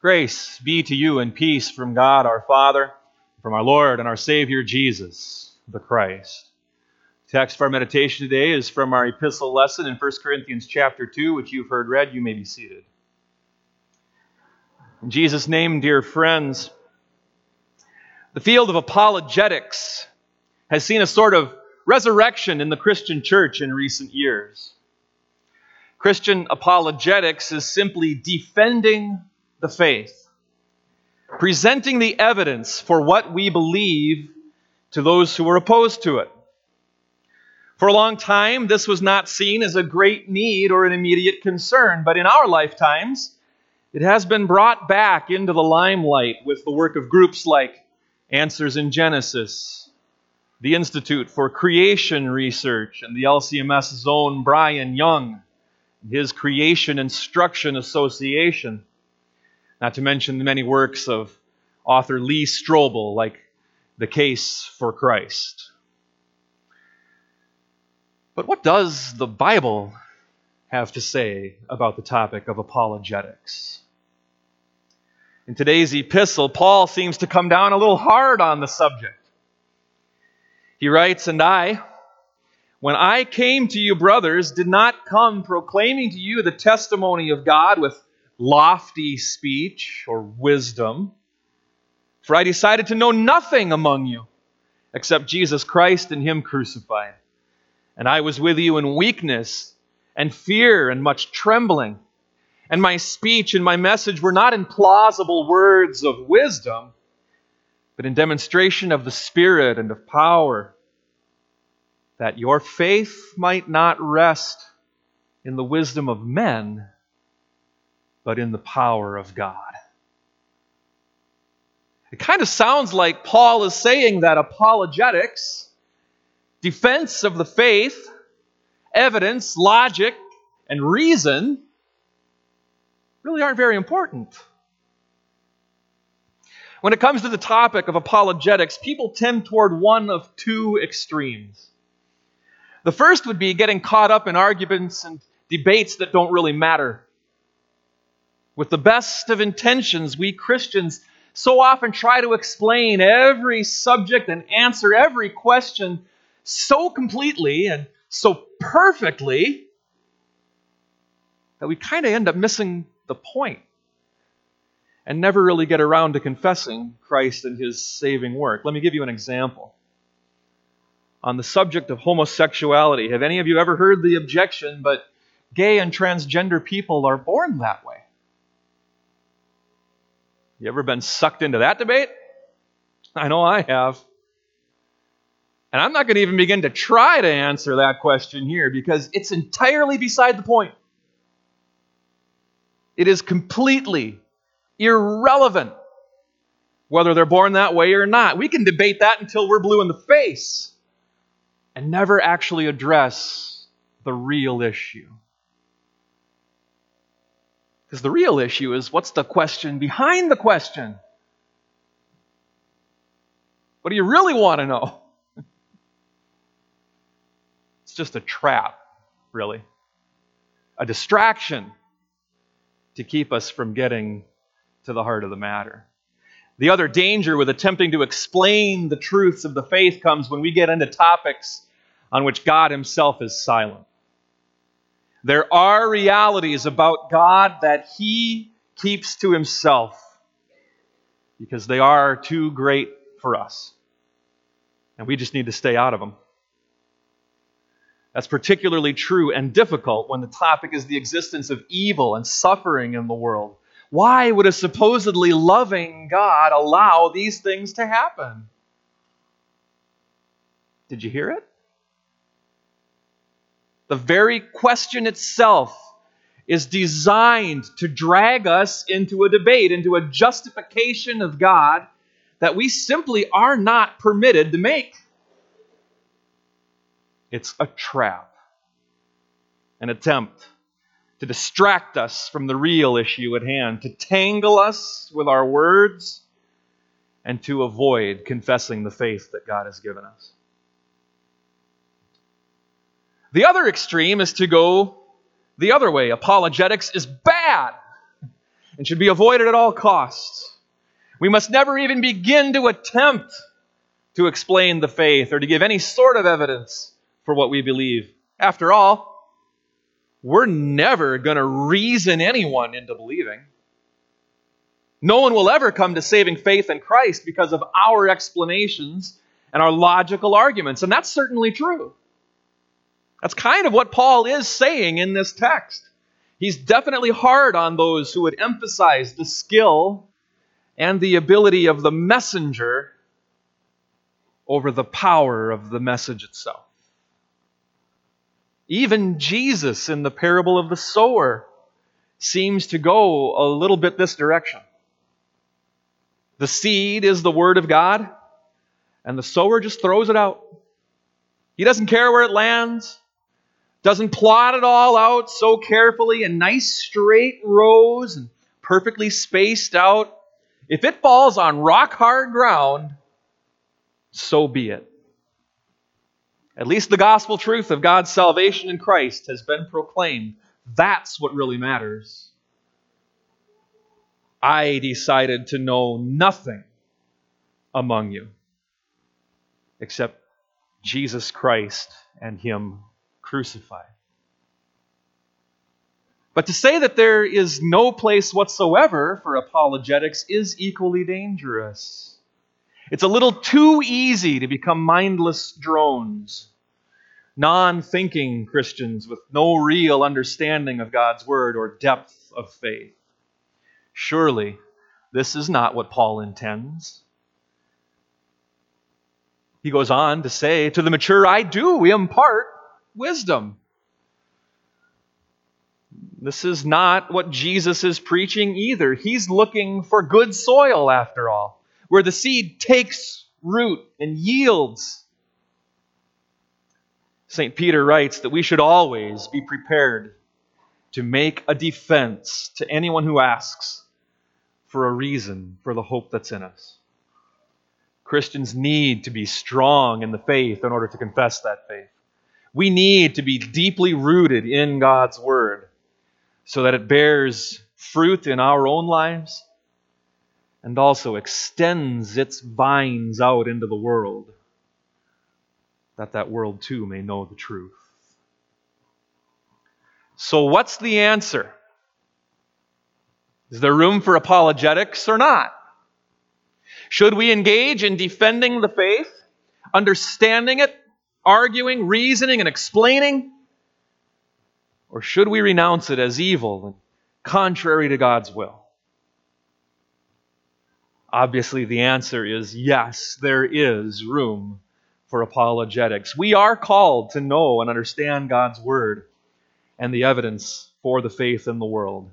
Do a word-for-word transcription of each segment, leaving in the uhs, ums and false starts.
Grace be to you and peace from God our Father, from our Lord and our Savior Jesus the Christ. The text for our meditation today is from our epistle lesson in First Corinthians chapter two, which you've heard read. You may be seated. In Jesus' name, dear friends, the field of apologetics has seen a sort of resurrection in the Christian church in recent years. Christian apologetics is simply defending the faith, presenting the evidence for what we believe to those who are opposed to it. For a long time, this was not seen as a great need or an immediate concern, but in our lifetimes, it has been brought back into the limelight with the work of groups like Answers in Genesis, the Institute for Creation Research, and the L C M S's own Brian Young, his Creation Instruction Association, not to mention the many works of author Lee Strobel, like The Case for Christ. But what does the Bible have to say about the topic of apologetics? In today's epistle, Paul seems to come down a little hard on the subject. He writes, "And I, when I came to you, brothers, did not come proclaiming to you the testimony of God with lofty speech or wisdom, for I decided to know nothing among you except Jesus Christ and Him crucified. And I was with you in weakness and fear and much trembling. And my speech and my message were not in plausible words of wisdom, but in demonstration of the Spirit and of power, that your faith might not rest in the wisdom of men, but in the power of God." It kind of sounds like Paul is saying that apologetics, defense of the faith, evidence, logic, and reason really aren't very important. When it comes to the topic of apologetics, people tend toward one of two extremes. The first would be getting caught up in arguments and debates that don't really matter. With the best of intentions, we Christians so often try to explain every subject and answer every question so completely and so perfectly that we kind of end up missing the point and never really get around to confessing Christ and His saving work. Let me give you an example. On the subject of homosexuality, have any of you ever heard the objection, but gay and transgender people are born that way? You ever been sucked into that debate? I know I have. And I'm not going to even begin to try to answer that question here because it's entirely beside the point. It is completely irrelevant whether they're born that way or not. We can debate that until we're blue in the face and never actually address the real issue. Because the real issue is, what's the question behind the question? What do you really want to know? It's just a trap, really. A distraction to keep us from getting to the heart of the matter. The other danger with attempting to explain the truths of the faith comes when we get into topics on which God Himself is silent. There are realities about God that He keeps to Himself because they are too great for us. And we just need to stay out of them. That's particularly true and difficult when the topic is the existence of evil and suffering in the world. Why would a supposedly loving God allow these things to happen? Did you hear it? The very question itself is designed to drag us into a debate, into a justification of God that we simply are not permitted to make. It's a trap, an attempt to distract us from the real issue at hand, to tangle us with our words, and to avoid confessing the faith that God has given us. The other extreme is to go the other way. Apologetics is bad. and should be avoided at all costs. We must never even begin to attempt to explain the faith or to give any sort of evidence for what we believe. After all, we're never going to reason anyone into believing. No one will ever come to saving faith in Christ because of our explanations and our logical arguments, and that's certainly true. That's kind of what Paul is saying in this text. He's definitely hard on those who would emphasize the skill and the ability of the messenger over the power of the message itself. Even Jesus in the parable of the sower seems to go a little bit this direction. The seed is the word of God, and the sower just throws it out. He doesn't care where it lands, doesn't plot it all out so carefully in nice straight rows and perfectly spaced out. If it falls on rock-hard ground, so be it. At least the gospel truth of God's salvation in Christ has been proclaimed. That's what really matters. I decided to know nothing among you except Jesus Christ and Him crucified. But to say that there is no place whatsoever for apologetics is equally dangerous. It's a little too easy to become mindless drones, non-thinking Christians with no real understanding of God's Word or depth of faith. Surely, this is not what Paul intends. He goes on to say, to the mature I do impart wisdom. This is not what Jesus is preaching either. He's looking for good soil, after all, where the seed takes root and yields. Saint Peter writes that we should always be prepared to make a defense to anyone who asks for a reason for the hope that's in us. Christians need to be strong in the faith in order to confess that faith. We need to be deeply rooted in God's Word so that it bears fruit in our own lives and also extends its vines out into the world, that that world too may know the truth. So what's the answer? Is there room for apologetics or not? Should we engage in defending the faith, understanding it, arguing, reasoning, and explaining? Or should we renounce it as evil and contrary to God's will? Obviously, the answer is yes, there is room for apologetics. We are called to know and understand God's Word and the evidence for the faith in the world.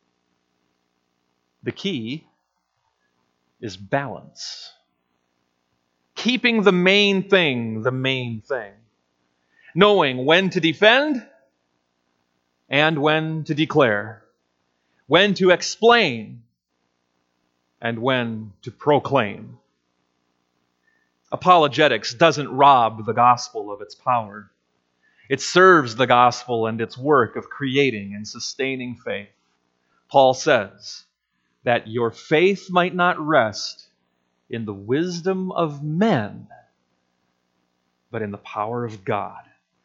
The key is balance. Keeping the main thing the main thing. Knowing when to defend and when to declare. When to explain and when to proclaim. Apologetics doesn't rob the gospel of its power. It serves the gospel and its work of creating and sustaining faith. Paul says that your faith might not rest in the wisdom of men, but in the power of God.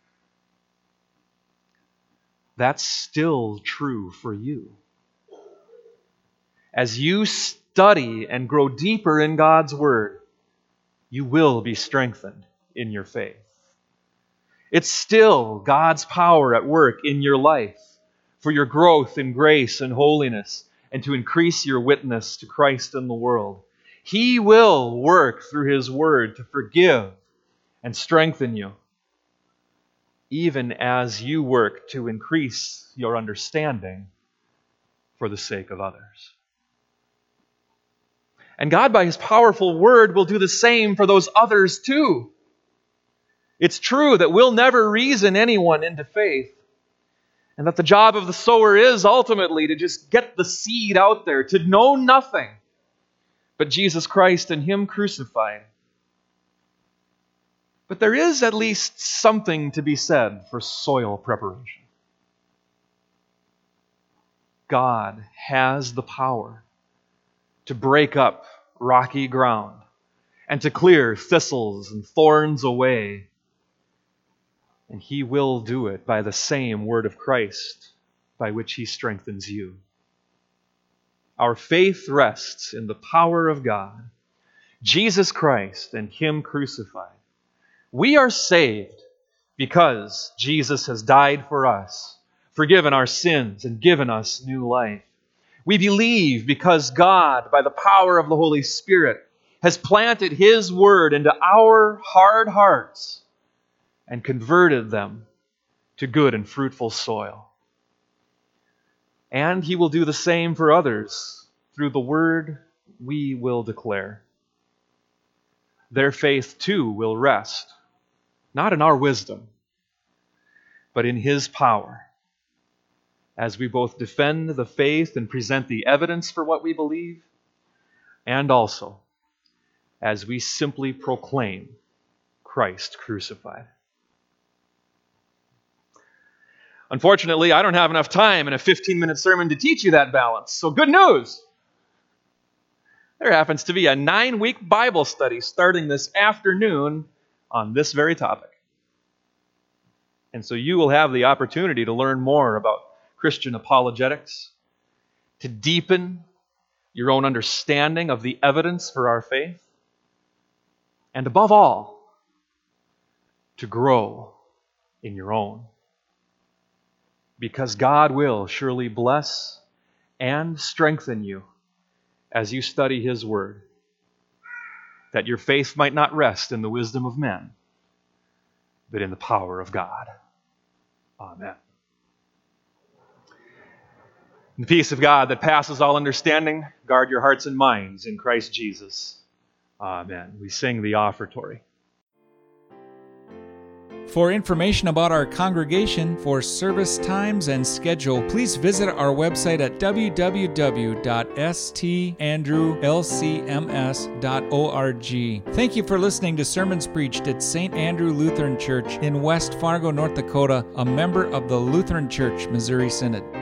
That's still true for you. As you study and grow deeper in God's Word, you will be strengthened in your faith. It's still God's power at work in your life for your growth in grace and holiness and to increase your witness to Christ in the world. He will work through His Word to forgive and strengthen you, even as you work to increase your understanding for the sake of others. And God, by His powerful Word, will do the same for those others too. It's true that we'll never reason anyone into faith, and that the job of the sower is ultimately to just get the seed out there, to know nothing but Jesus Christ and Him crucified. But there is at least something to be said for soil preparation. God has the power to break up rocky ground and to clear thistles and thorns away. And He will do it by the same word of Christ by which He strengthens you. Our faith rests in the power of God, Jesus Christ and Him crucified. We are saved because Jesus has died for us, forgiven our sins, and given us new life. We believe because God, by the power of the Holy Spirit, has planted His word into our hard hearts and converted them to good and fruitful soil. And He will do the same for others through the word we will declare. Their faith too will rest, not in our wisdom, but in His power, as we both defend the faith and present the evidence for what we believe, and also as we simply proclaim Christ crucified. Unfortunately, I don't have enough time in a fifteen-minute sermon to teach you that balance. So good news! There happens to be a nine-week Bible study starting this afternoon on this very topic. And so you will have the opportunity to learn more about Christian apologetics, to deepen your own understanding of the evidence for our faith, and above all, to grow in your own. Because God will surely bless and strengthen you as you study His word, that your faith might not rest in the wisdom of men, but in the power of God. Amen. The peace of God that passes all understanding, guard your hearts and minds in Christ Jesus. Amen. We sing the offertory. For information about our congregation, for service times and schedule, please visit our website at w w w dot s t andrew l c m s dot org. Thank you for listening to sermons preached at Saint Andrew Lutheran Church in West Fargo, North Dakota, a member of the Lutheran Church Missouri Synod.